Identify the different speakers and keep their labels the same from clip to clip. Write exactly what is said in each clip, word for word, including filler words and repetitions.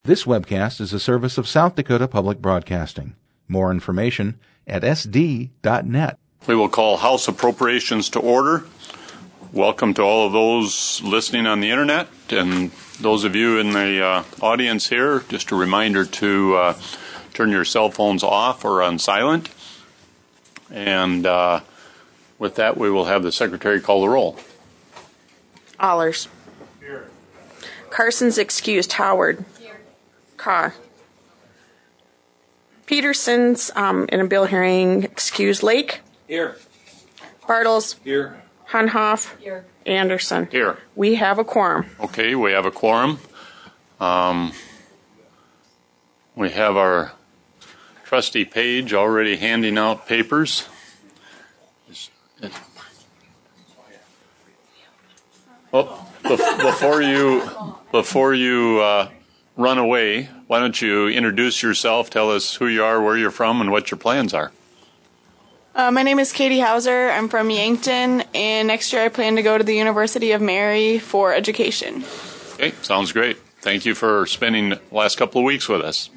Speaker 1: This webcast is a service of South Dakota Public Broadcasting. More information at s d dot net.
Speaker 2: We will call House Appropriations to order. Welcome to all of those listening on the internet and those of you in the uh, audience here. Just a reminder to uh, turn your cell phones off or on silent. And uh, with that, we will have the Secretary call the roll.
Speaker 3: Allers. Here. Carson's excused. Howard. Here. Carr. Peterson's um, in a bill hearing excused. Lake.
Speaker 4: Here.
Speaker 3: Bartles.
Speaker 4: Here.
Speaker 3: Hunhoff.
Speaker 4: Here.
Speaker 3: Anderson.
Speaker 2: Here.
Speaker 3: We have a quorum.
Speaker 2: Okay, we have a quorum. Um, we have our trustee Page already handing out papers. Well, before you before you uh, run away, why don't you introduce yourself? Tell us who you are, where you're from, and what your plans are.
Speaker 5: Uh, my name is Katie Hauser. I'm from Yankton, and next year I plan to go to the University of Mary for education.
Speaker 2: Okay, sounds great. Thank you for spending the last couple of weeks with us.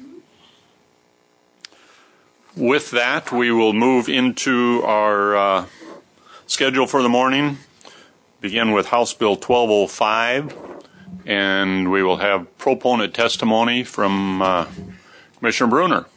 Speaker 2: With that, we will move into our uh, schedule for the morning. Begin with House Bill twelve oh five, and we will have proponent testimony from uh, Commissioner Bruner.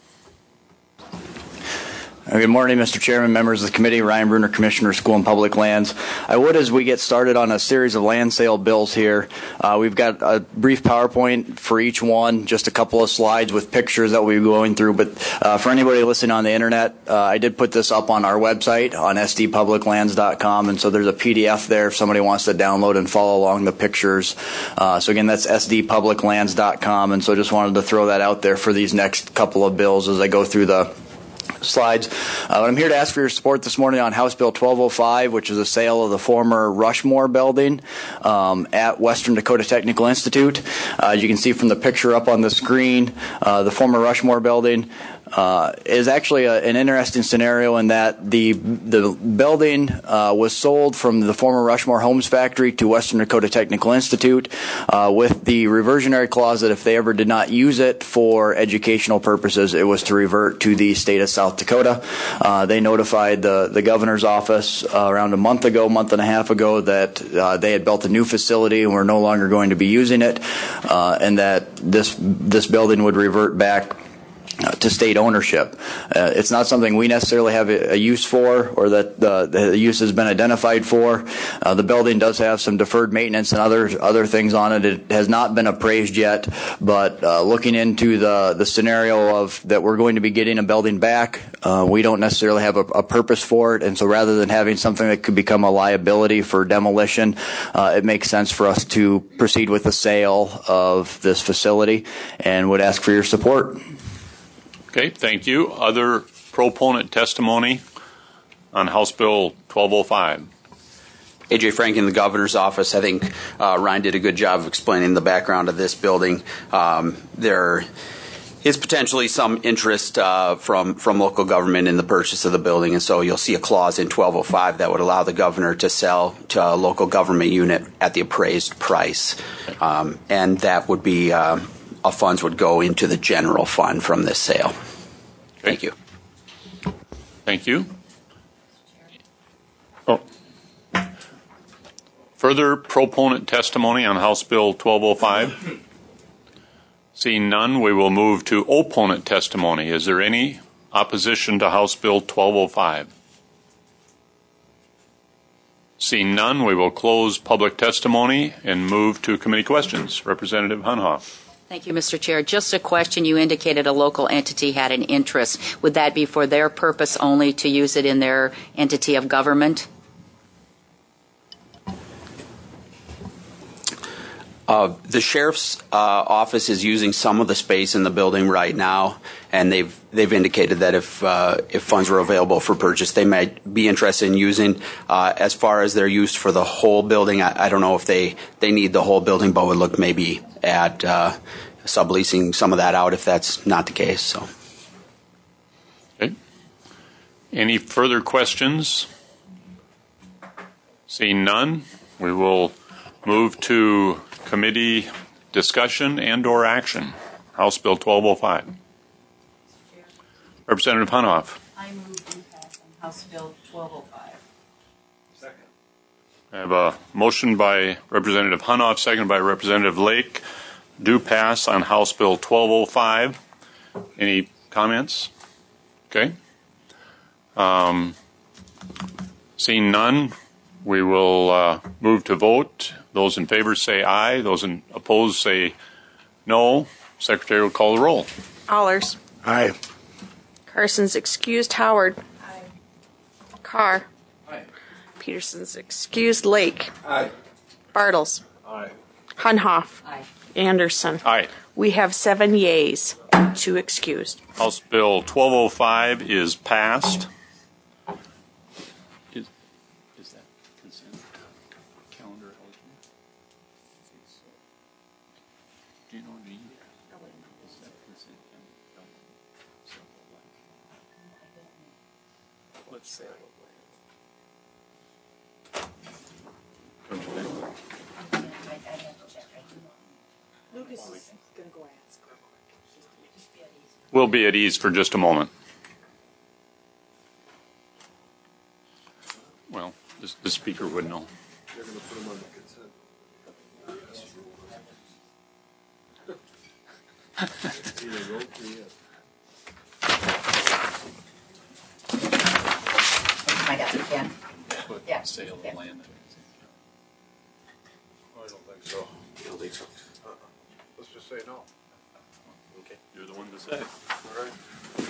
Speaker 6: Good morning, Mister Chairman, members of the committee. Ryan Bruner, Commissioner, School and Public Lands. I would, as we get started on a series of land sale bills here, uh, we've got a brief PowerPoint for each one, just a couple of slides with pictures that we'll be going through. But uh, for anybody listening on the internet, uh, I did put this up on our website on s d public lands dot com, and so there's a P D F there if somebody wants to download and follow along the pictures. Uh, so again, that's s d public lands dot com, and so just wanted to throw that out there for these next couple of bills as I go through the slides. Uh, I'm here to ask for your support this morning on House Bill twelve oh five, which is a sale of the former Rushmore building um, at Western Dakota Technical Institute. Uh, as you can see from the picture up on the screen, uh, the former Rushmore building Uh, is actually a, an interesting scenario in that the the building uh, was sold from the former Rushmore Homes factory to Western Dakota Technical Institute uh, with the reversionary clause that if they ever did not use it for educational purposes, it was to revert to the state of South Dakota. Uh, they notified the, the governor's office uh, around a month ago, month and a half ago, that uh, they had built a new facility and were no longer going to be using it, uh, and that this this building would revert back Uh, to state ownership. Uh, it's not something we necessarily have a, a use for or that the, the use has been identified for. Uh, the building does have some deferred maintenance and other other things on it. It has not been appraised yet, but uh, looking into the, the scenario of that we're going to be getting a building back, uh, we don't necessarily have a, a purpose for it, and so rather than having something that could become a liability for demolition, uh, it makes sense for us to proceed with the sale of this facility and would ask for your support.
Speaker 2: Okay, thank you. Other proponent testimony on House Bill twelve oh five.
Speaker 7: A J Frank in the governor's office. I think uh, Ryan did a good job of explaining the background of this building. Um, there is potentially some interest uh, from, from local government in the purchase of the building, and so you'll see a clause in twelve oh five that would allow the governor to sell to a local government unit at the appraised price, um, and that would be uh, uh, funds would go into the general fund from this sale.
Speaker 2: Okay.
Speaker 7: Thank you.
Speaker 2: Thank you. Oh. Further proponent testimony on House Bill twelve oh five? Seeing none, we will move to opponent testimony. Is there any opposition to House Bill twelve oh five? Seeing none, we will close public testimony and move to committee questions. Representative Hunhoff.
Speaker 8: Thank you, Mister Chair. Just a question. You indicated a local entity had an interest. Would that be for their purpose only to use it in their entity of government?
Speaker 7: Uh, the sheriff's uh, office is using some of the space in the building right now, and they've they've indicated that if uh, if funds were available for purchase, they might be interested in using. Uh, as far as their use for the whole building, I, I don't know if they, they need the whole building, but would look maybe at uh, subleasing some of that out if that's not the case. So,
Speaker 2: okay. Any further questions? Seeing none, we will move to committee discussion and or action. House Bill twelve oh five. Representative Hunoff.
Speaker 8: I move to pass on House Bill twelve oh five.
Speaker 2: Second. I have a motion by Representative Hunoff, seconded by Representative Lake. Do pass on House Bill twelve oh five. Any comments? Okay. Um, seeing none, we will uh, move to vote. Those in favor say aye. Those in opposed say no. Secretary will call the roll.
Speaker 3: Allers.
Speaker 4: Aye.
Speaker 3: Carson's excused. Howard.
Speaker 8: Aye.
Speaker 3: Carr.
Speaker 4: Aye.
Speaker 3: Peterson's excused. Lake.
Speaker 4: Aye.
Speaker 3: Bartles.
Speaker 4: Aye.
Speaker 3: Hunhoff.
Speaker 8: Aye.
Speaker 3: Anderson.
Speaker 2: Aye.
Speaker 3: We have seven yeas, two excused.
Speaker 2: House Bill twelve oh five is passed. Is, is that consent calendar eligible? Do you know, do you, is that consent calendar? Let's say. Don't you think?
Speaker 3: Lucas is going to go ask.
Speaker 2: We'll be at ease for just a moment. Well, the, the speaker would know.
Speaker 4: They're going to put them on the consent. Either vote or yes.
Speaker 8: I got it, yeah. Yeah.
Speaker 2: Sale of
Speaker 8: Yeah.
Speaker 2: land.
Speaker 4: Oh, I don't think so.
Speaker 2: You don't think so?
Speaker 4: Uh-uh. Let's just say no.
Speaker 2: Okay, you're the one to say.
Speaker 4: All right.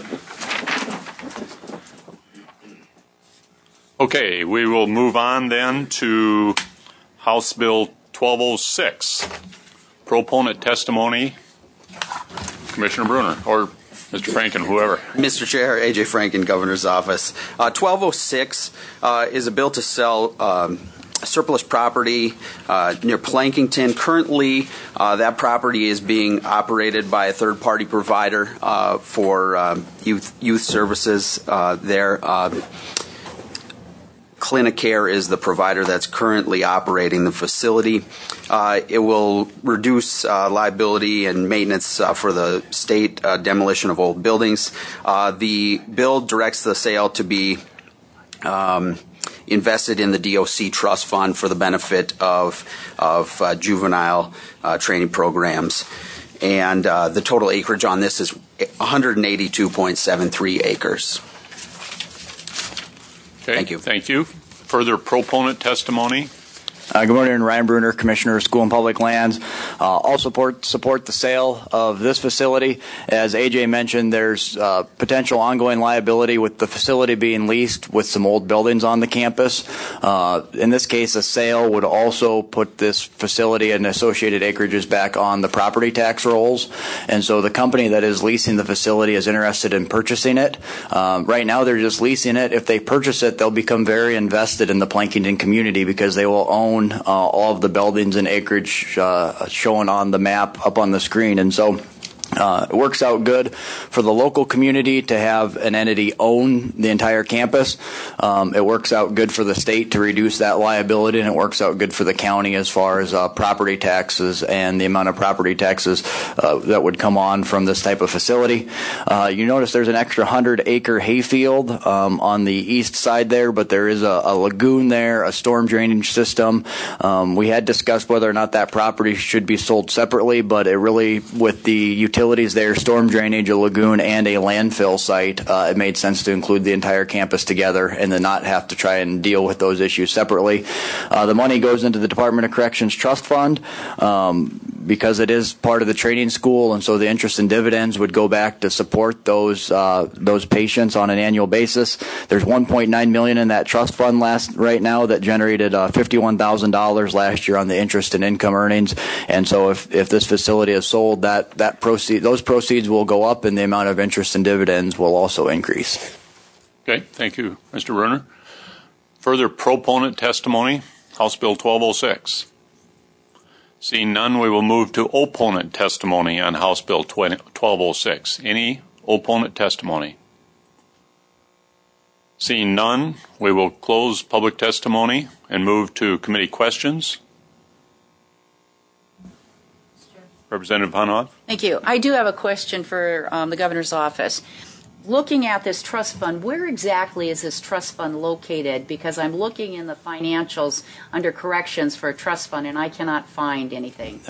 Speaker 2: Okay, we will move on then to House Bill twelve oh six. Proponent testimony. Commissioner Bruner, or Mister Franken, whoever.
Speaker 7: Mister Chair, A J Franken, Governor's Office. Uh, twelve oh six uh, is a bill to sell um, surplus property uh, near Plankington. Currently, uh, that property is being operated by a third-party provider uh, for um, youth youth services uh, there. Uh, Clinicare is the provider that's currently operating the facility. Uh, it will reduce uh, liability and maintenance uh, for the state uh, demolition of old buildings. Uh, the bill directs the sale to be um, invested in the D O C trust fund for the benefit of of uh, juvenile uh, training programs. And uh, the total acreage on this is one hundred eighty-two point seven three acres.
Speaker 2: Okay,
Speaker 7: Thank you.
Speaker 2: Thank you. Further proponent testimony.
Speaker 6: Uh, good morning, Ryan Bruner, Commissioner of School and Public Lands. Uh, I'll support support the sale of this facility. As A J mentioned, there's uh, potential ongoing liability with the facility being leased with some old buildings on the campus. Uh, in this case, a sale would also put this facility and associated acreages back on the property tax rolls. And so the company that is leasing the facility is interested in purchasing it. Um, right now, they're just leasing it. If they purchase it, they'll become very invested in the Plankington community because they will own Uh, all of the buildings and acreage uh, shown on the map up on the screen. And so Uh, it works out good for the local community to have an entity own the entire campus. Um, it works out good for the state to reduce that liability, and it works out good for the county as far as uh, property taxes and the amount of property taxes uh, that would come on from this type of facility. Uh, you notice there's an extra one hundred acre hayfield um, on the east side there, but there is a, a lagoon there, a storm drainage system. Um, we had discussed whether or not that property should be sold separately, but it really, with the utility Utilities there, storm drainage, a lagoon, and a landfill site, uh, it made sense to include the entire campus together and then not have to try and deal with those issues separately. Uh, the money goes into the Department of Corrections Trust Fund um, because it is part of the training school, and so the interest and dividends would go back to support those uh, those patients on an annual basis. There's one point nine million dollars in that trust fund last right now that generated uh, fifty-one thousand dollars last year on the interest and income earnings, and so if if this facility is sold, that that proceeds those proceeds will go up, and the amount of interest and dividends will also increase.
Speaker 2: Okay, thank you, Mister Bruner. Further proponent testimony, House Bill twelve oh six. Seeing none, we will move to opponent testimony on House Bill twelve oh six. Any opponent testimony? Seeing none, we will close public testimony and move to committee questions. Representative Hunhoff?
Speaker 8: Thank you. I do have a question for um, the governor's office. Looking at this trust fund, where exactly is this trust fund located? Because I'm looking in the financials under corrections for a trust fund, and I cannot find anything.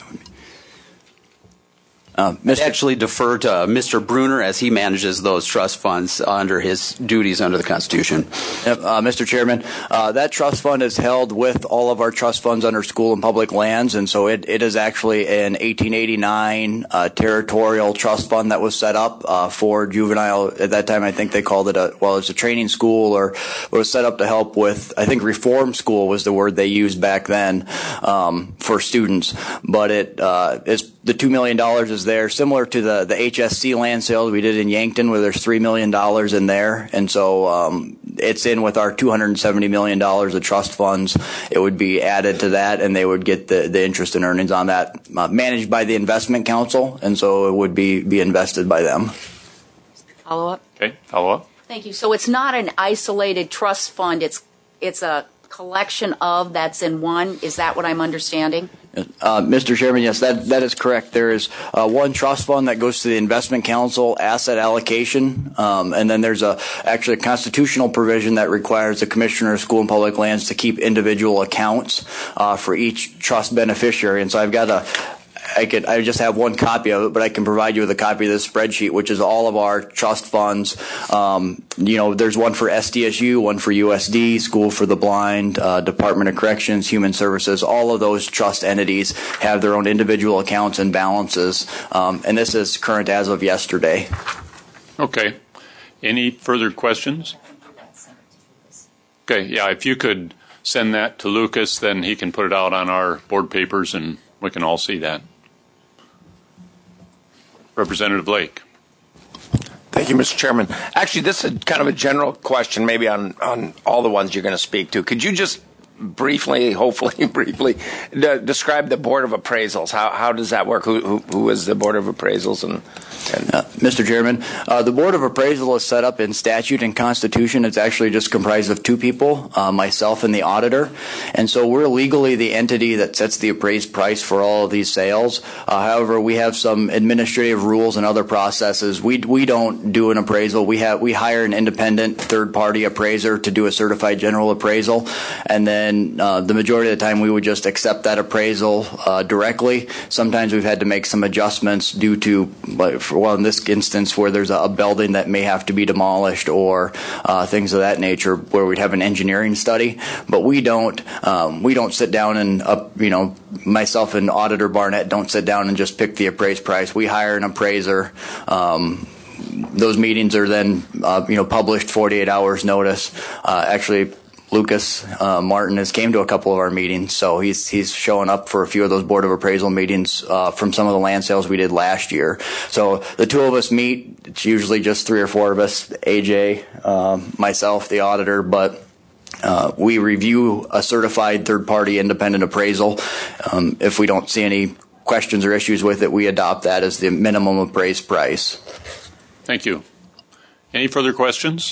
Speaker 7: Uh, Mister Actually defer to uh, Mister Bruner as he manages those trust funds under his duties under the Constitution.
Speaker 6: Yep, uh, Mister Chairman, uh, that trust fund is held with all of our trust funds under school and public lands, and so it, it is actually an eighteen eighty-nine uh, territorial trust fund that was set up uh, for juvenile. At that time, I think they called it a, well, it's a training school, or it was set up to help with, I think reform school was the word they used back then um, for students. But it uh, is the two million dollars is there, similar to the, the H S C land sales we did in Yankton, where there's three million dollars in there. And so um, it's in with our two hundred seventy million dollars of trust funds. It would be added to that, and they would get the, the interest and earnings on that, uh, managed by the Investment Council, and so it would be, be invested by them.
Speaker 8: Follow up?
Speaker 2: Okay, follow up.
Speaker 8: Thank you. So it's not an isolated trust fund. It's it's a collection of that's in one. Is that what I'm understanding?
Speaker 6: Uh, Mister Chairman, yes, that that is correct. There is uh, one trust fund that goes to the Investment Council asset allocation, um, and then there's a actually a constitutional provision that requires the Commissioner of School and Public Lands to keep individual accounts uh, for each trust beneficiary. And so I've got a I could I just have one copy of it, but I can provide you with a copy of this spreadsheet, which is all of our trust funds. Um, you know, there's one for S D S U, one for U S D, School for the Blind, uh, Department of Corrections, Human Services. All of those trust entities have their own individual accounts and balances, um, and this is current as of yesterday.
Speaker 2: Okay. Any further questions? Okay, yeah, if you could send that to Lucas, then he can put it out on our board papers and we can all see that. Representative Blake.
Speaker 9: Thank you, Mister Chairman. Actually, this is kind of a general question, maybe on, on all the ones you're going to speak to. Could you just briefly, hopefully briefly, de- describe the Board of Appraisals? How how does that work? Who who, who is the Board of Appraisals? And, and
Speaker 6: uh, Mister Chairman, uh, the Board of Appraisal is set up in statute and Constitution. It's actually just comprised of two people, uh, myself and the auditor. And so we're legally the entity that sets the appraised price for all of these sales. Uh, however, we have some administrative rules and other processes. We we don't do an appraisal. We have we hire an independent third-party appraiser to do a certified general appraisal, and then And uh, the majority of the time we would just accept that appraisal uh, directly. Sometimes we've had to make some adjustments due to, well, in this instance, where there's a building that may have to be demolished or uh, things of that nature, where we'd have an engineering study. But we don't, um, we don't sit down and, uh, you know, myself and Auditor Barnett don't sit down and just pick the appraised price. We hire an appraiser. Um, those meetings are then, uh, you know, published forty-eight hours notice. Uh, actually, Lucas uh, Martin has came to a couple of our meetings, so he's he's showing up for a few of those Board of Appraisal meetings uh, from some of the land sales we did last year. So the two of us meet. It's usually just three or four of us, A J, um, myself, the auditor, but uh, we review a certified third-party independent appraisal. Um, if we don't see any questions or issues with it, we adopt that as the minimum appraised price.
Speaker 2: Thank you. Any further questions?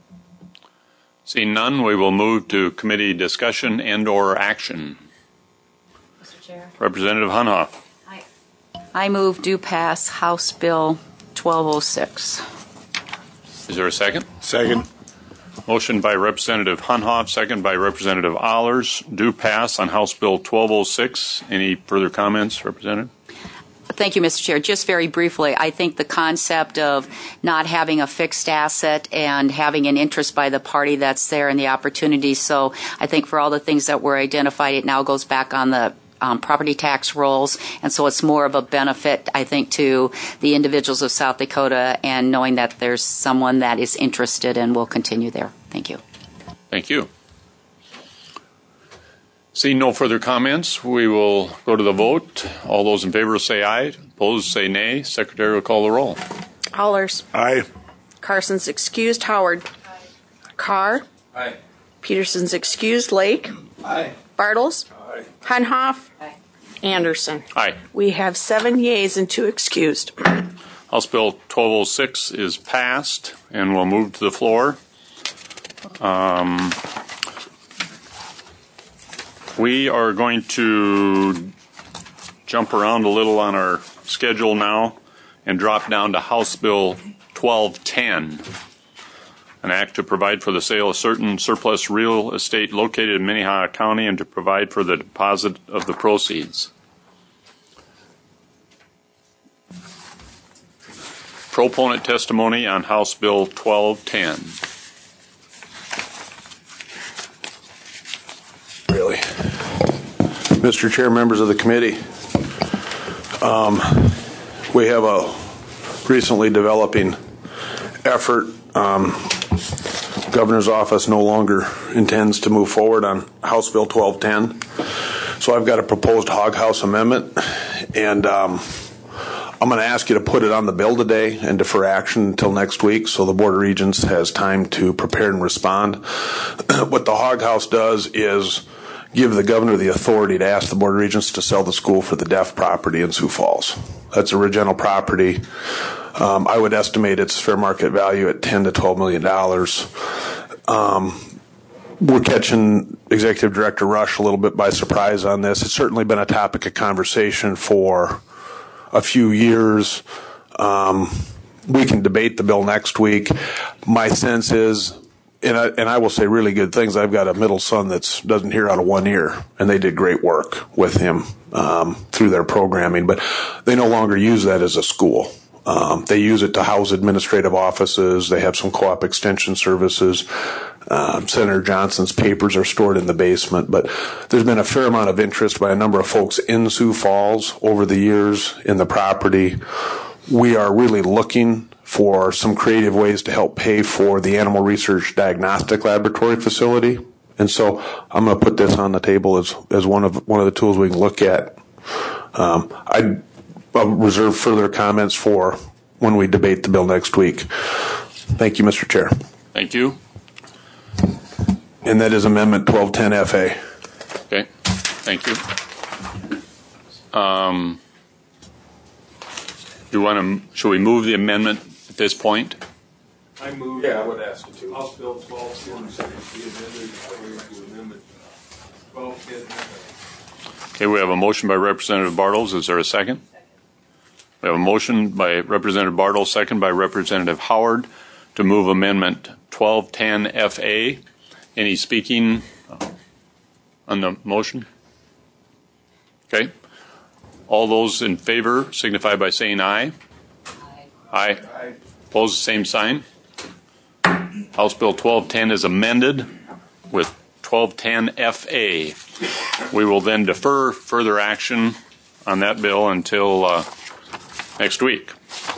Speaker 2: Seeing none, we will move to committee discussion and or action.
Speaker 8: Mister Chair.
Speaker 2: Representative Hunhoff.
Speaker 8: I, I move do pass House Bill twelve oh six.
Speaker 2: Is there a second?
Speaker 9: Second.
Speaker 2: Motion by Representative Hunhoff, second by Representative Allers. Do pass on House Bill twelve oh six. Any further comments, Representative?
Speaker 8: Thank you, Mister Chair. Just very briefly, I think the concept of not having a fixed asset and having an interest by the party that's there and the opportunity. So I think for all the things that were identified, it now goes back on the um, property tax rolls. And so it's more of a benefit, I think, to the individuals of South Dakota and knowing that there's someone that is interested and will continue there. Thank you.
Speaker 2: Thank you. Seeing no further comments, we will go to the vote. All those in favor say aye. Opposed say nay. Secretary will call the roll.
Speaker 3: Allers.
Speaker 9: Aye.
Speaker 3: Carson's excused. Howard. Aye. Carr.
Speaker 9: Aye.
Speaker 3: Peterson's excused. Lake.
Speaker 9: Aye.
Speaker 3: Bartles.
Speaker 9: Aye.
Speaker 3: Hunhoff.
Speaker 8: Aye.
Speaker 3: Anderson.
Speaker 2: Aye.
Speaker 3: We have seven yeas and two excused.
Speaker 2: House Bill twelve oh six is passed, and we'll move to the floor. Um, we are going to jump around a little on our schedule now and drop down to House Bill twelve ten, an act to provide for the sale of certain surplus real estate located in Minnehaha County and to provide for the deposit of the proceeds. Proponent testimony on House Bill twelve ten.
Speaker 10: Really? Mister Chair, members of the committee, um, we have a recently developing effort. Um, Governor's office no longer intends to move forward on House Bill twelve ten. So I've got a proposed hog house amendment, and um, I'm going to ask you to put it on the bill today and defer action until next week so the Board of Regents has time to prepare and respond. What the hog house does is give the governor the authority to ask the Board of Regents to sell the school for the deaf property in Sioux Falls. That's original property. Um, I would estimate its fair market value at ten to twelve million dollars. Um, we're catching Executive Director Rush a little bit by surprise on this. It's certainly been a topic of conversation for a few years. Um, we can debate the bill next week. My sense is, and I, and I will say really good things. I've got a middle son that doesn't hear out of one ear, and they did great work with him um, through their programming, but they no longer use that as a school. Um, they use it to house administrative offices. They have some co-op extension services. Um, Senator Johnson's papers are stored in the basement, but there's been a fair amount of interest by a number of folks in Sioux Falls over the years in the property. We are really looking for some creative ways to help pay for the Animal Research Diagnostic Laboratory facility, and so I'm going to put this on the table as as one of one of the tools we can look at. Um, I I'll reserve further comments for when we debate the bill next week. Thank you, Mister Chair.
Speaker 2: Thank you.
Speaker 10: And that is Amendment twelve ten F A.
Speaker 2: Okay. Thank you. Um, do you want to? Should we move the amendment at this point?
Speaker 4: I move.
Speaker 10: Yeah, I would ask you to.
Speaker 4: House Bill twelve ten be amended to Amendment twelve ten.
Speaker 2: Okay, we have a motion by Representative Bartles. Is there a second? We have a motion by Representative Bartles, second by Representative Howard, to move Amendment twelve ten F A. Any speaking on the motion? Okay. All those in favor signify by saying aye. Aye. Aye. Aye. Opposed, the same sign. House Bill twelve ten is amended with twelve ten F A. We will then defer further action on that bill until uh, next week.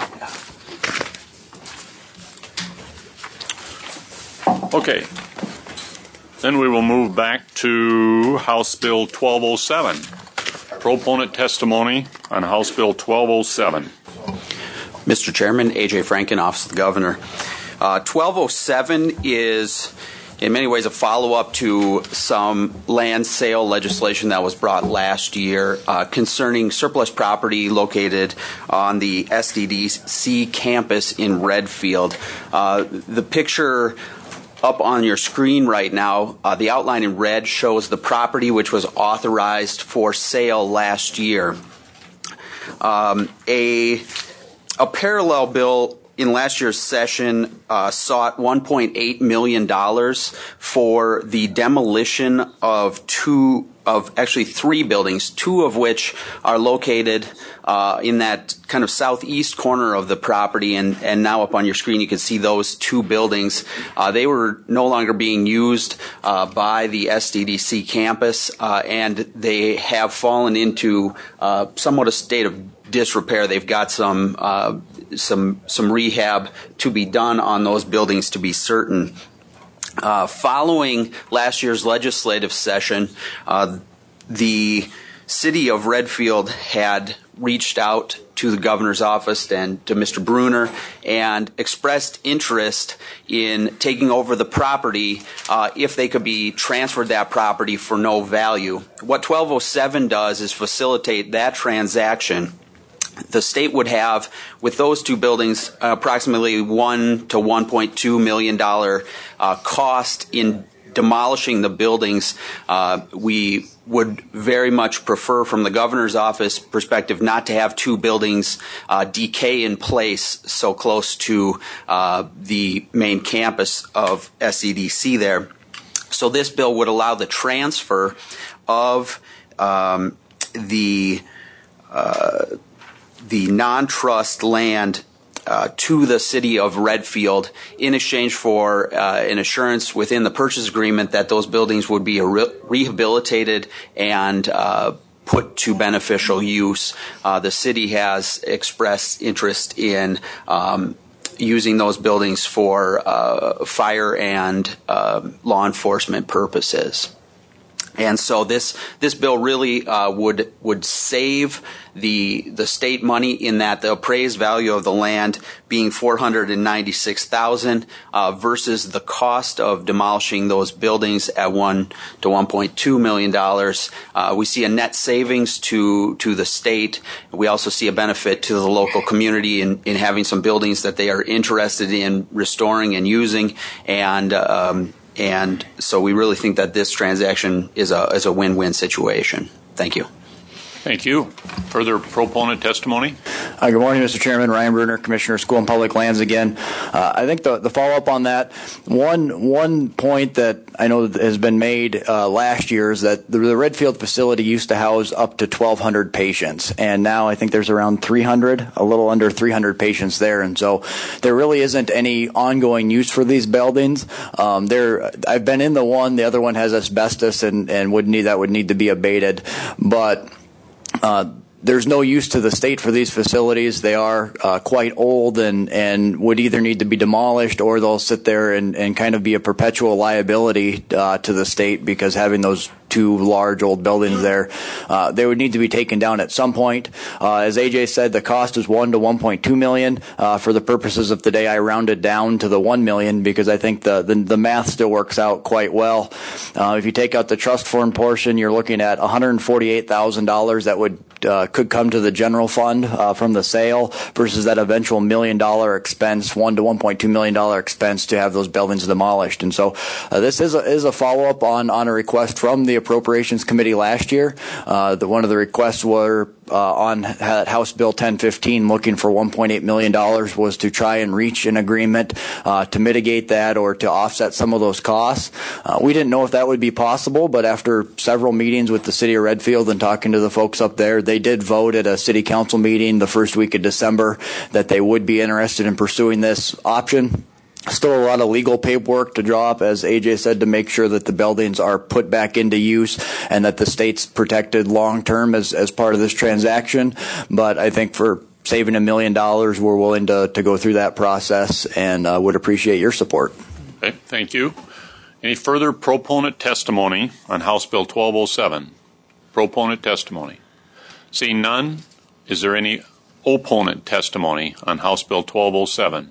Speaker 2: Okay. Then we will move back to House Bill twelve oh seven. Proponent testimony on House Bill twelve oh seven.
Speaker 7: Mister Chairman, A J Franken, Office of the Governor. Uh, twelve oh seven is in many ways a follow-up to some land sale legislation that was brought last year uh, concerning surplus property located on the S D D C campus in Redfield. Uh, the picture up on your screen right now, uh, the outline in red shows the property which was authorized for sale last year. Um, a, a parallel bill in last year's session uh, sought one point eight million dollars for the demolition of two of actually three buildings, two of which are located uh, in that kind of southeast corner of the property, and, and now up on your screen you can see those two buildings. Uh, they were no longer being used uh, by the S D D C campus, uh, and they have fallen into uh, somewhat a state of disrepair. They've got some uh, some some rehab to be done on those buildings, to be certain. Uh, following last year's legislative session, uh, the city of Redfield had reached out to the governor's office and to Mister Bruner and expressed interest in taking over the property uh, if they could be transferred that property for no value. What twelve oh seven does is facilitate that transaction. The state would have, with those two buildings, uh, approximately one to one point two million dollar uh, cost in demolishing the buildings. Uh, we would very much prefer, from the governor's office perspective, not to have two buildings uh, decay in place so close to uh, the main campus of S E D C there. So this bill would allow the transfer of um, the uh, the non-trust land Uh, to the city of Redfield in exchange for uh, an assurance within the purchase agreement that those buildings would be re- rehabilitated and uh, put to beneficial use. Uh, the city has expressed interest in um, using those buildings for uh, fire and uh, law enforcement purposes. And so this this bill really uh, would would save the the state money in that the appraised value of the land being four hundred and ninety six thousand uh, versus the cost of demolishing those buildings at one to one point two million dollars. Uh, we see a net savings to to the state. We also see a benefit to the local community in, in having some buildings that they are interested in restoring and using, and um, And so we really think that this transaction is a is a win-win situation. Thank you.
Speaker 2: Thank you. Further proponent testimony?
Speaker 6: Uh, good morning, Mister Chairman. Ryan Bruner, Commissioner, School and Public Lands again. Uh, I think the, the follow-up on that, one one point that I know has been made uh, last year is that the, the Redfield facility used to house up to twelve hundred patients, and now I think there's around three hundred, a little under three hundred patients there, and so there really isn't any ongoing use for these buildings. Um, there, I've been in the one, the other one has asbestos, and, and would need that would need to be abated, but Uh, there's no use to the state for these facilities. They are uh, quite old and, and would either need to be demolished or they'll sit there and, and kind of be a perpetual liability uh, to the state because having those two large old buildings there, uh, they would need to be taken down at some point. Uh, as A J said, the cost is one to one point two million. Uh, for the purposes of today, I rounded down to the one million because I think the, the, the math still works out quite well. Uh, if you take out the trust fund portion, you're looking at one hundred forty-eight thousand dollars that would Uh, could come to the general fund uh, from the sale versus that eventual million dollar expense, one to one point two million dollar expense to have those buildings demolished. And so uh, this is a, is a follow up on on a request from the Appropriations Committee last year. Uh, the, one of the requests were uh, on House Bill ten fifteen, looking for one point eight million dollars, was to try and reach an agreement uh, to mitigate that or to offset some of those costs. Uh, we didn't know if that would be possible, but after several meetings with the city of Redfield and talking to the folks up there, they did vote at a city council meeting the first week of December that they would be interested in pursuing this option. Still a lot of legal paperwork to draw up, as A J said, to make sure that the buildings are put back into use and that the state's protected long term as, as part of this transaction. But I think for saving a million dollars, we're willing to, to go through that process and uh, would appreciate your support.
Speaker 2: Okay, thank you. Any further proponent testimony on House Bill twelve oh seven? Proponent testimony. Seeing none, is there any opponent testimony on House Bill twelve oh seven?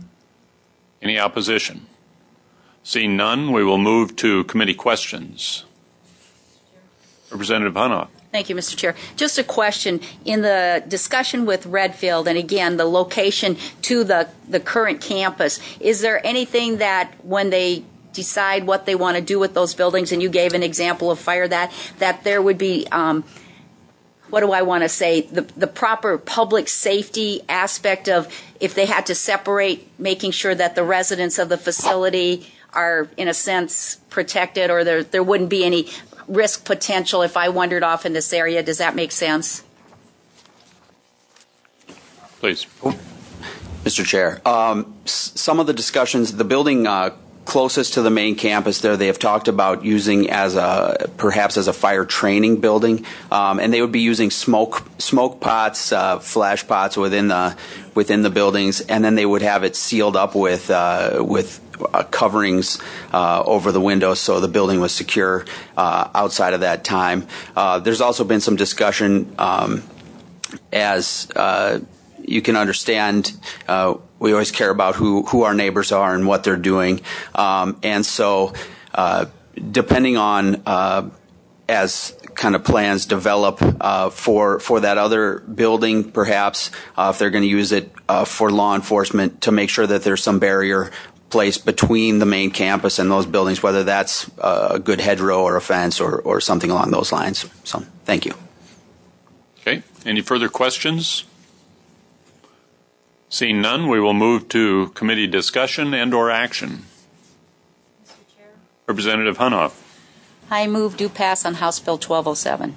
Speaker 2: Any opposition? Seeing none, we will move to committee questions. Representative Hanoff.
Speaker 8: Thank you, Mister Chair. Just a question. In the discussion with Redfield, and again, the location to the, the current campus, is there anything that when they decide what they want to do with those buildings, and you gave an example of fire, that, that there would be um, what do I want to say, the, the proper public safety aspect of if they had to separate, making sure that the residents of the facility are, in a sense, protected, or there, there wouldn't be any risk potential if I wandered off in this area. Does that make sense?
Speaker 2: Please.
Speaker 7: Mister Chair, um, s- some of the discussions, the building uh, closest to the main campus there, they have talked about using as a perhaps as a fire training building, um, and they would be using smoke smoke pots, uh, flash pots within the within the buildings, and then they would have it sealed up with uh, with uh, coverings uh, over the windows, so the building was secure uh, outside of that time. Uh, there's also been some discussion um, as uh, you can understand. Uh, We always care about who, who our neighbors are and what they're doing. Um, and so uh, depending on uh, as kind of plans develop uh, for for that other building, perhaps uh, if they're going to use it uh, for law enforcement, to make sure that there's some barrier placed between the main campus and those buildings, whether that's a good hedgerow or a fence or, or something along those lines. So, thank you.
Speaker 2: Okay. Any further questions? Seeing none, we will move to committee discussion and or action.
Speaker 8: Mister Chair.
Speaker 2: Representative Hunoff.
Speaker 8: I move do pass on House Bill twelve oh seven.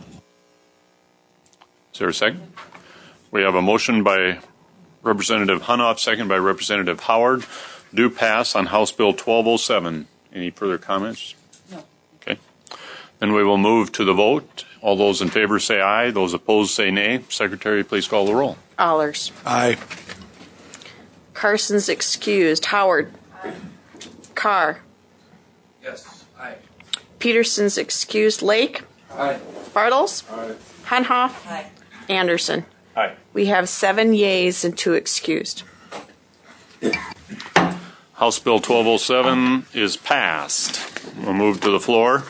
Speaker 2: Is there a second? We have a motion by Representative Hunoff, second by Representative Howard. Do pass on House Bill twelve oh seven. Any further comments?
Speaker 8: No.
Speaker 2: Okay. Then we will move to the vote. All those in favor say aye. Those opposed say nay. Secretary, please call the roll.
Speaker 3: Allers.
Speaker 10: Aye.
Speaker 3: Carson's excused. Howard.
Speaker 4: Aye.
Speaker 3: Carr.
Speaker 4: Yes. Aye.
Speaker 3: Peterson's excused. Lake.
Speaker 4: Aye.
Speaker 3: Bartles.
Speaker 4: Aye.
Speaker 3: Hunhoff.
Speaker 8: Aye.
Speaker 3: Anderson.
Speaker 2: Aye.
Speaker 3: We have seven yeas and two excused.
Speaker 2: House Bill twelve oh seven is passed. We'll move to the floor.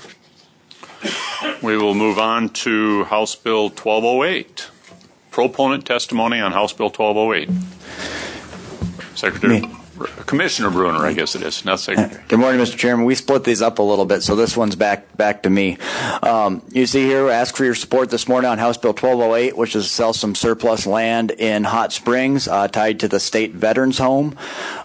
Speaker 2: We will move on to House Bill twelve oh eight. Proponent testimony on House Bill twelve oh eight. Secretary,
Speaker 6: Me.
Speaker 2: Commissioner Bruner, I guess it is, not Secretary.
Speaker 6: Good morning, Mister Chairman. We split these up a little bit, so this one's back back to me. Um, you see here, ask for your support this morning on House Bill twelve oh eight, which is to sell some surplus land in Hot Springs uh, tied to the state veterans home.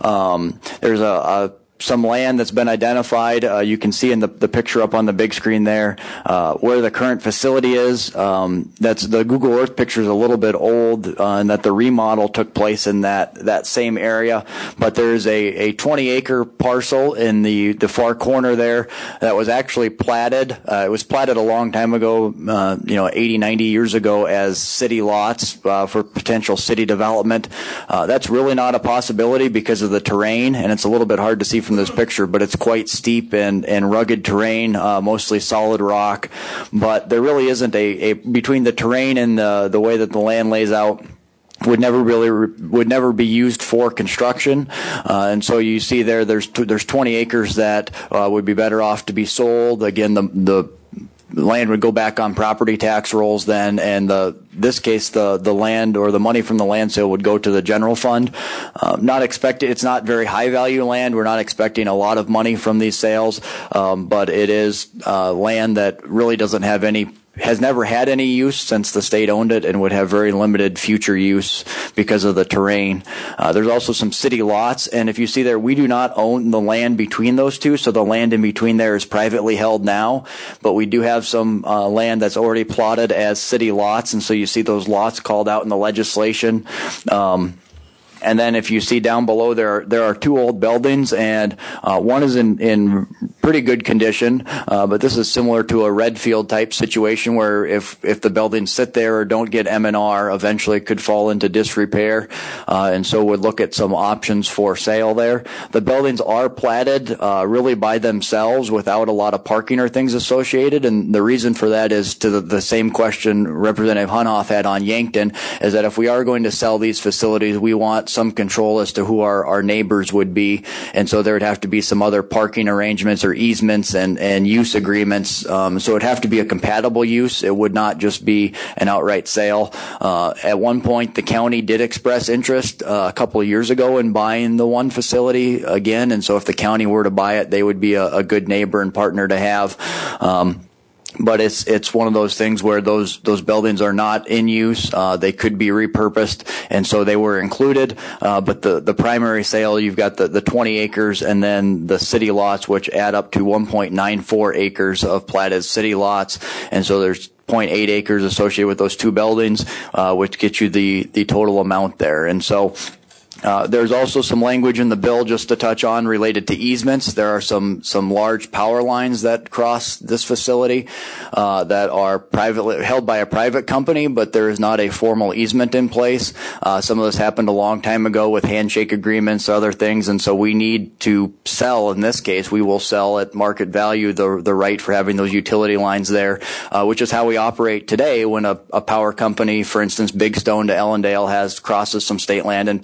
Speaker 6: Um, there's a, a some land that's been identified. Uh, you can see in the, the picture up on the big screen there uh, where the current facility is. Um, that's the Google Earth picture is a little bit old, uh, and that the remodel took place in that that same area. But there's a, a twenty acre parcel in the, the far corner there that was actually platted. Uh, it was platted a long time ago, uh, you know, eighty, ninety years ago as city lots uh, for potential city development. Uh, that's really not a possibility because of the terrain, and it's a little bit hard to see from this picture, but it's quite steep and, and rugged terrain, uh, mostly solid rock. But there really isn't a, a between the terrain and the, the way that the land lays out, would never really would never be used for construction, uh, and so you see there there's there's twenty acres that uh, would be better off to be sold. Again, the the land would go back on property tax rolls then, and the this case the the land or the money from the land sale would go to the general fund. Uh, not expected. It's not very high value land. We're not expecting a lot of money from these sales, um, but it is uh, land that really doesn't have any. Has never had any use since the state owned it, and would have very limited future use because of the terrain. Uh, there's also some city lots, and if you see there, we do not own the land between those two, so the land in between there is privately held now, but we do have some uh, land that's already plotted as city lots, and so you see those lots called out in the legislation. Um, And then if you see down below there, there are two old buildings, and uh, one is in, in pretty good condition, uh, but this is similar to a Redfield type situation where if, if the buildings sit there or don't get M and R, eventually it could fall into disrepair, uh, and so would look at some options for sale there. The buildings are platted uh, really by themselves without a lot of parking or things associated, and the reason for that is to the, the same question Representative Hunhoff had on Yankton, is that if we are going to sell these facilities, we want some control as to who our, our neighbors would be, and so there would have to be some other parking arrangements or easements and, and use agreements. Um, so it would have to be a compatible use. It would not just be an outright sale. Uh, at one point, the county did express interest uh, a couple of years ago in buying the one facility again, and so if the county were to buy it, they would be a, a good neighbor and partner to have. Um, But it's it's one of those things where those those buildings are not in use. Uh, they could be repurposed, and so they were included. Uh, but the, the primary sale, you've got the, the twenty acres and then the city lots, which add up to one point nine four acres of platted city lots. And so there's zero point eight acres associated with those two buildings, uh, which gets you the, the total amount there. And so Uh, there's also some language in the bill just to touch on related to easements. There are some some large power lines that cross this facility uh, that are privately held by a private company, but there is not a formal easement in place. Uh, some of this happened a long time ago with handshake agreements, other things, and so we need to sell. In this case, we will sell at market value the the right for having those utility lines there, uh, which is how we operate today. When a, a power company, for instance, Big Stone to Ellendale, has crosses some state land and paid us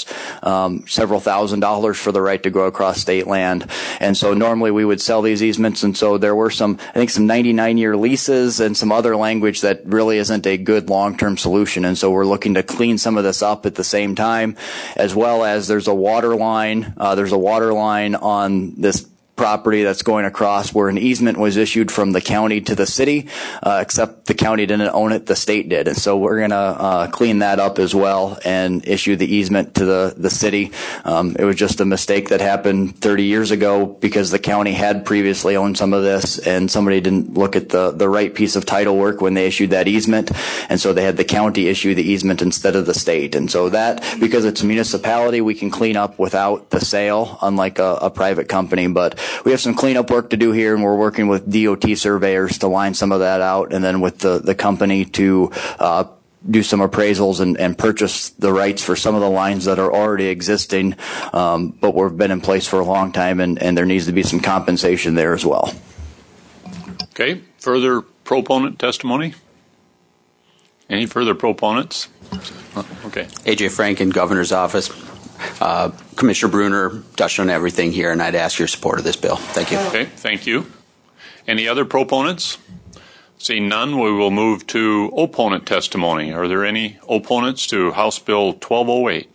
Speaker 6: us um, several thousand dollars for the right to go across state land. And so normally we would sell these easements, and so there were some, I think, some ninety-nine year leases and some other language that really isn't a good long-term solution. And so we're looking to clean some of this up at the same time, as well as there's a water line. Uh, there's a water line on this property that's going across where an easement was issued from the county to the city, uh, except the county didn't own it, the state did. And so we're going to uh, clean that up as well and issue the easement to the, the city. Um, it was just a mistake that happened thirty years ago because the county had previously owned some of this and somebody didn't look at the, the right piece of title work when they issued that easement. And so they had the county issue the easement instead of the state. And so that, because it's a municipality, we can clean up without the sale, unlike a, a private company. But we have some cleanup work to do here, and we're working with D O T surveyors to line some of that out, and then with the, the company to uh, do some appraisals and, and purchase the rights for some of the lines that are already existing, um, but we've been in place for a long time, and, and there needs to be some compensation there as well.
Speaker 2: Okay. Further proponent testimony? Any further proponents? Okay.
Speaker 7: A J Franken, Governor's Office. Uh, Commissioner Bruner touched on everything here, and I'd ask your support of this bill. Thank you.
Speaker 2: Okay, thank you. Any other proponents? Seeing none, we will move to opponent testimony. Are there any opponents to House Bill twelve oh eight?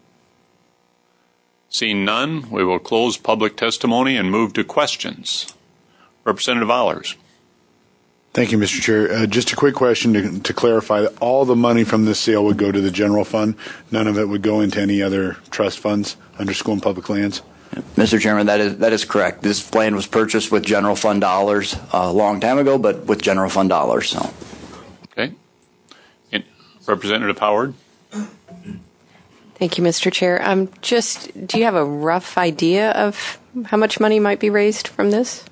Speaker 2: Seeing none, we will close public testimony and move to questions. Representative Allers.
Speaker 11: Thank you, Mister Chair. Uh, just a quick question to, to clarify. All the money from this sale would go to the general fund. None of it would go into any other trust funds under school and public lands?
Speaker 6: Mister Chairman, that is that is correct. This land was purchased with general fund dollars uh, a long time ago, but with general fund dollars. So.
Speaker 2: Okay. And Representative Howard.
Speaker 12: Thank you, Mister Chair. Um, just, do you have a rough idea of how much money might be raised from this?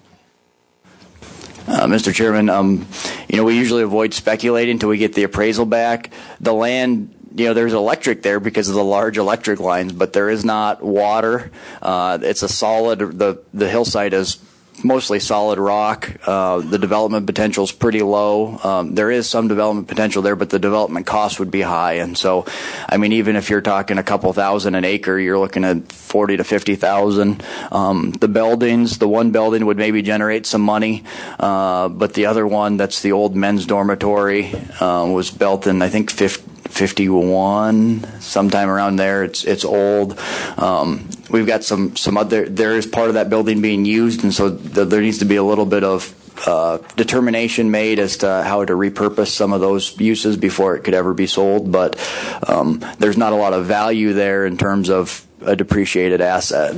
Speaker 6: Uh, Mister Chairman, um, you know, we usually avoid speculating until we get the appraisal back. The land, you know, there's electric there because of the large electric lines, but there is not water. Uh, it's a solid, the, the hillside is mostly solid rock. Uh, the development potential is pretty low. Um, there is some development potential there, but the development cost would be high. And so, I mean, even if you're talking a couple thousand an acre, you're looking at forty to fifty thousand. Um, the buildings, the one building would maybe generate some money, uh, but the other one, that's the old men's dormitory, uh, was built in I think fifty-one, sometime around there. It's it's old. Um, we've got some some other. There is part of that building being used, and so the, there needs to be a little bit of uh, determination made as to how to repurpose some of those uses before it could ever be sold. But um, there's not a lot of value there in terms of a depreciated asset.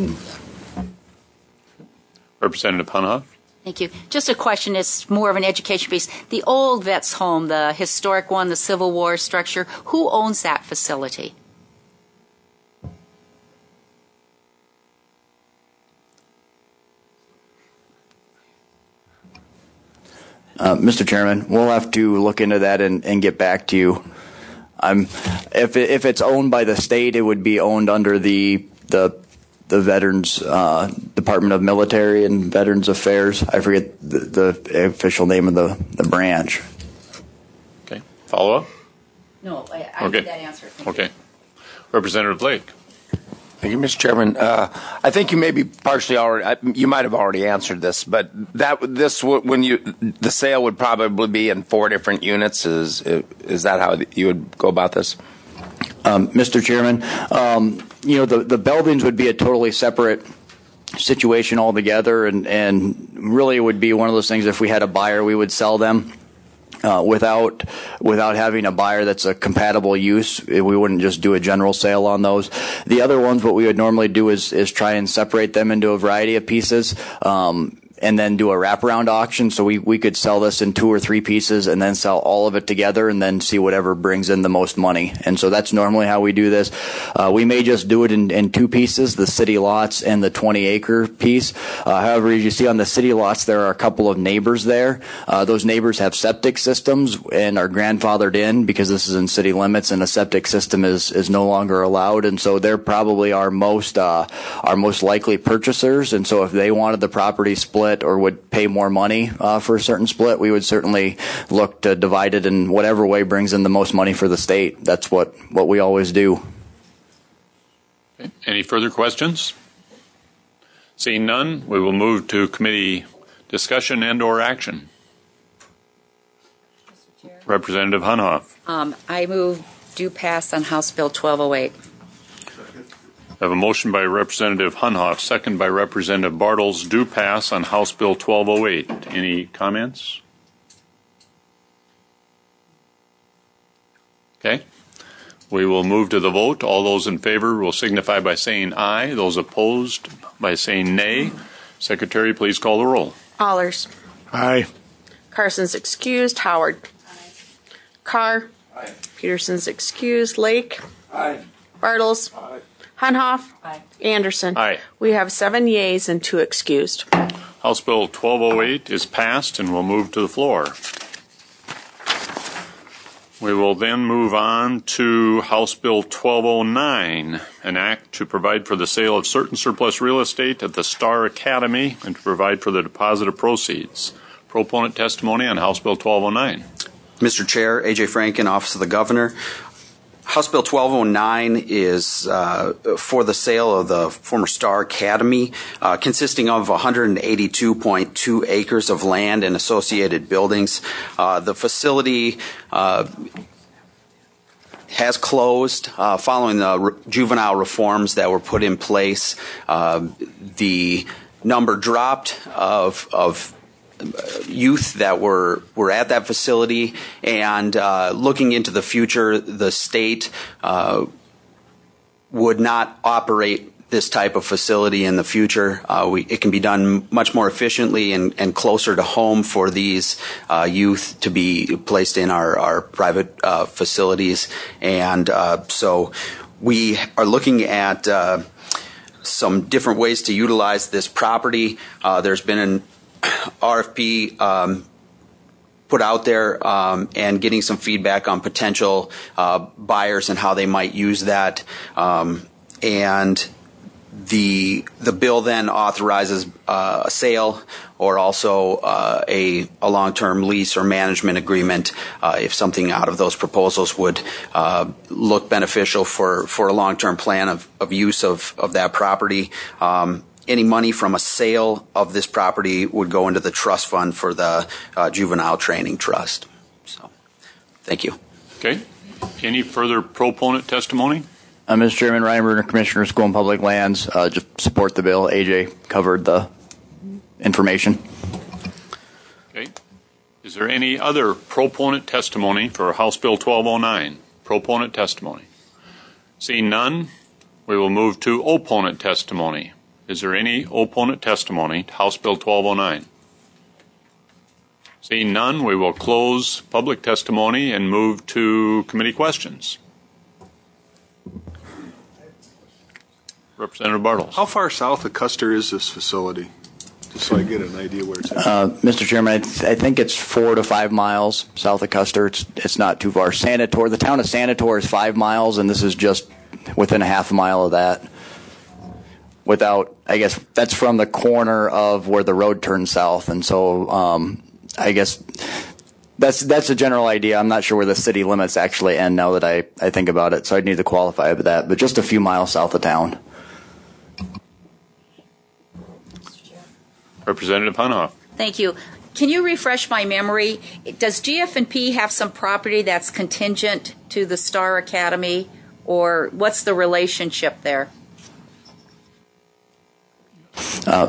Speaker 2: Representative Hunhoff.
Speaker 8: Thank you. Just a question. It's more of an education piece. The old vets home, the historic one, the Civil War structure, who owns that facility?
Speaker 6: Uh, Mister Chairman, we'll have to look into that and, and get back to you. I'm, if it, if it's owned by the state, it would be owned under the the the Veterans uh, Department of Military and Veterans Affairs. I forget the, the official name of the, the branch.
Speaker 2: Okay. Follow up?
Speaker 8: No, I, I
Speaker 2: okay.
Speaker 8: need that answer. Thank
Speaker 2: okay.
Speaker 8: You.
Speaker 2: Representative Blake.
Speaker 9: Thank you, Mister Chairman. Uh, I think you may be partially already, you might have already answered this, but that this when you the sale would probably be in four different units. Is is that how you would go about this?
Speaker 6: Um, Mister Chairman, um, you know, the, the buildings would be a totally separate situation altogether, and, and really it would be one of those things, if we had a buyer, we would sell them uh, without without having a buyer that's a compatible use. We wouldn't just do a general sale on those. The other ones, what we would normally do is, is try and separate them into a variety of pieces. Um, and then do a wraparound auction. So we, we could sell this in two or three pieces and then sell all of it together and then see whatever brings in the most money. And so that's normally how we do this. Uh, we may just do it in, in two pieces, the city lots and the twenty acre piece. Uh, however, as you see on the city lots, there are a couple of neighbors there. Uh, those neighbors have septic systems and are grandfathered in because this is in city limits and a septic system is, is no longer allowed. And so they're probably our most, uh, our most likely purchasers. And so if they wanted the property split or would pay more money uh, for a certain split, we would certainly look to divide it in whatever way brings in the most money for the state. That's what, what we always do.
Speaker 2: Okay. Any further questions? Seeing none, we will move to committee discussion and or action. Representative Hunhoff.
Speaker 8: Um, I move do pass on House Bill twelve oh eight.
Speaker 2: I have a motion by Representative Hunhoff, second by Representative Bartles, do pass on House Bill twelve oh eight. Any comments? Okay. We will move to the vote. All those in favor will signify by saying aye. Those opposed by saying nay. Secretary, please call the roll.
Speaker 3: Allers.
Speaker 11: Aye.
Speaker 3: Carson's excused. Howard. Aye. Carr.
Speaker 4: Aye.
Speaker 3: Peterson's excused. Lake.
Speaker 4: Aye.
Speaker 3: Bartles.
Speaker 4: Aye.
Speaker 3: Hunhoff.
Speaker 8: Aye.
Speaker 3: Anderson.
Speaker 2: Aye.
Speaker 3: We have seven yeas and two excused.
Speaker 2: House Bill twelve oh eight is passed and will move to the floor. We will then move on to House Bill twelve oh nine, an act to provide for the sale of certain surplus real estate at the Star Academy and to provide for the deposit of proceeds. Proponent testimony on House Bill twelve oh nine.
Speaker 7: Mister Chair, A J Franken, Office of the Governor. House Bill twelve oh nine is uh, for the sale of the former Star Academy, uh, consisting of one hundred eighty-two point two acres of land and associated buildings. Uh, the facility uh, has closed uh, following the re- juvenile reforms that were put in place. Uh, the number dropped of of youth that were were at that facility, and uh, looking into the future, the state uh, would not operate this type of facility in the future. Uh, we, it can be done much more efficiently and, and closer to home for these uh, youth to be placed in our, our private uh, facilities. And uh, so we are looking at uh, some different ways to utilize this property. Uh, there's been an R F P um, put out there um, and getting some feedback on potential uh, buyers and how they might use that. Um, and the the bill then authorizes uh, a sale or also uh, a, a long-term lease or management agreement uh, if something out of those proposals would uh, look beneficial for, for a long-term plan of, of use of, of that property. Um, Any money from a sale of this property would go into the trust fund for the uh, Juvenile Training Trust. So, thank you.
Speaker 2: Okay. Any further proponent testimony?
Speaker 6: Uh, Mister Chairman, Ryan Bruner, Commissioner of School and Public Lands. Uh, just support the bill. A J covered the information.
Speaker 2: Okay. Is there any other proponent testimony for House Bill twelve oh nine? Proponent testimony. Seeing none, we will move to opponent testimony. Is there any opponent testimony to House Bill twelve oh nine? Seeing none, we will close public testimony and move to committee questions. Representative Bartles.
Speaker 11: How far south of Custer is this facility? Just so I get an idea where it's at.
Speaker 6: Uh, Mister Chairman, I, th- I think it's four to five miles south of Custer. It's it's not too far. Sanator, the town of Sanator is five miles, and this is just within a half a mile of that. Without, I guess, that's from the corner of where the road turns south, and so um, I guess that's that's a general idea. I'm not sure where the city limits actually end now that I, I think about it, so I'd need to qualify with that, but just a few miles south of town.
Speaker 2: Representative Hunhoff.
Speaker 8: Thank you. Can you refresh my memory? Does G F and P have some property that's contingent to the Star Academy, or what's the relationship there?
Speaker 6: Uh,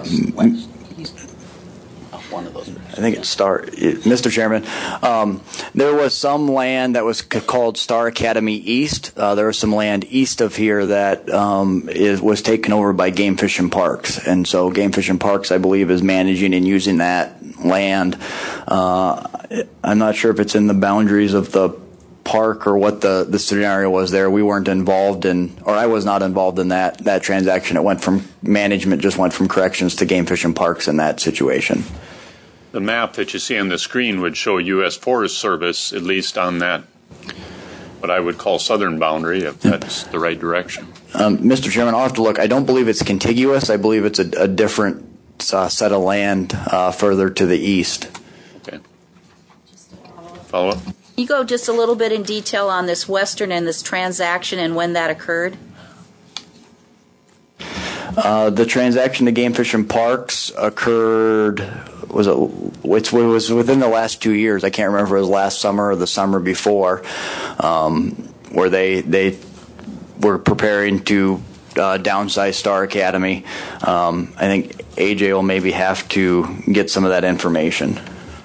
Speaker 6: One of those. I think it's Star, Mister Chairman. Um, there was some land that was c- called Star Academy East. Uh, there was some land east of here that um, is, was taken over by Game Fish and Parks, and so Game Fish and Parks, I believe, is managing and using that land. Uh, I'm not sure if it's in the boundaries of the park or what the, the scenario was there. We weren't involved in, or I was not involved in that that transaction. It went from management, just went from corrections to Game Fish and Parks in that situation.
Speaker 2: The map that you see on the screen would show U S Forest Service, at least on that, what I would call southern boundary, if that's the right direction.
Speaker 6: Um, Mister Chairman, I'll have to look. I don't believe it's contiguous. I believe it's a, a different uh, set of land uh, further to the east.
Speaker 2: Okay. Follow up.
Speaker 8: Can you go just a little bit in detail on this Western and this transaction and when that occurred?
Speaker 6: Uh, the transaction to Game Fish and Parks occurred, was it, it was within the last two years. I can't remember if it was last summer or the summer before, um, where they they were preparing to uh, downsize Star Academy. Um, I think A J will maybe have to get some of that information.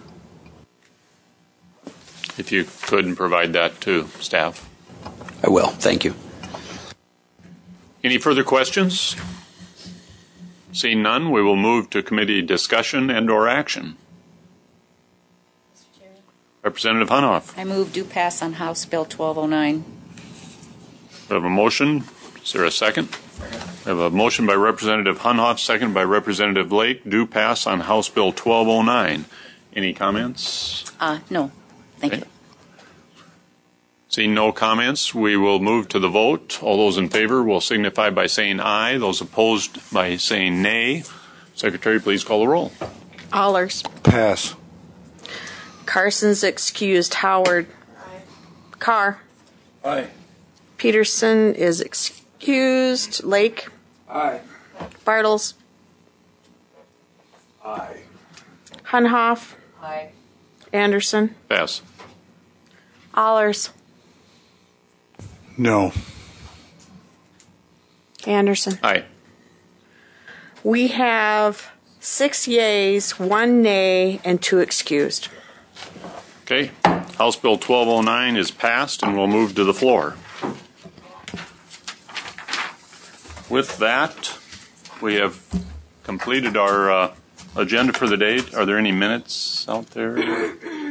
Speaker 2: If you could provide that to staff.
Speaker 7: I will. Thank you.
Speaker 2: Any further questions? Seeing none, we will move to committee discussion and or action. Representative Hunhoff.
Speaker 8: I move do pass on House Bill twelve oh nine.
Speaker 2: We have a motion. Is there a second? We have a motion by Representative Hunhoff, second by Representative Lake. Do pass on House Bill twelve oh nine. Any comments?
Speaker 8: Uh, no. Thank
Speaker 2: Okay.
Speaker 8: you.
Speaker 2: Seeing no comments, we will move to the vote. All those in favor will signify by saying aye. Those opposed by saying nay. Secretary, please call the roll.
Speaker 3: Allers.
Speaker 11: Pass.
Speaker 3: Carson's excused. Howard.
Speaker 4: Aye.
Speaker 3: Carr.
Speaker 4: Aye.
Speaker 3: Peterson is excused. Lake.
Speaker 4: Aye.
Speaker 3: Bartles.
Speaker 4: Aye.
Speaker 3: Hunhoff.
Speaker 8: Aye.
Speaker 3: Anderson.
Speaker 2: Pass.
Speaker 3: Allers.
Speaker 11: No.
Speaker 3: Anderson.
Speaker 2: Aye.
Speaker 3: We have six yeas, one nay, and two excused.
Speaker 2: Okay. House Bill twelve oh nine is passed and we'll move to the floor. With that, we have completed our uh, agenda for the day. Are there any minutes out there?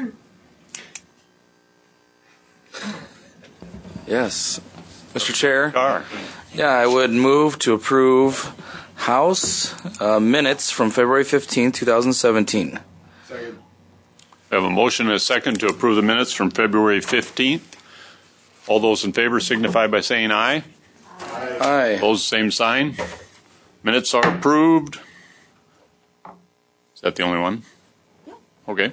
Speaker 13: Yes. Mister Chair?
Speaker 2: Carr.
Speaker 13: Yeah, I would move to approve House uh, minutes from February fifteenth, twenty seventeen.
Speaker 4: Second.
Speaker 2: We have a motion and a second to approve the minutes from February fifteenth. All those in favor signify by saying aye.
Speaker 13: Aye. Aye.
Speaker 2: Opposed, same sign. Minutes are approved. Is that the only one? Okay.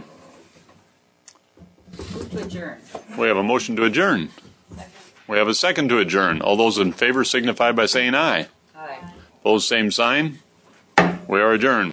Speaker 8: Move to adjourn.
Speaker 2: We have a motion to adjourn. We have a second to adjourn. All those in favor signify by saying aye.
Speaker 8: Aye.
Speaker 2: Opposed, same sign. We are adjourned.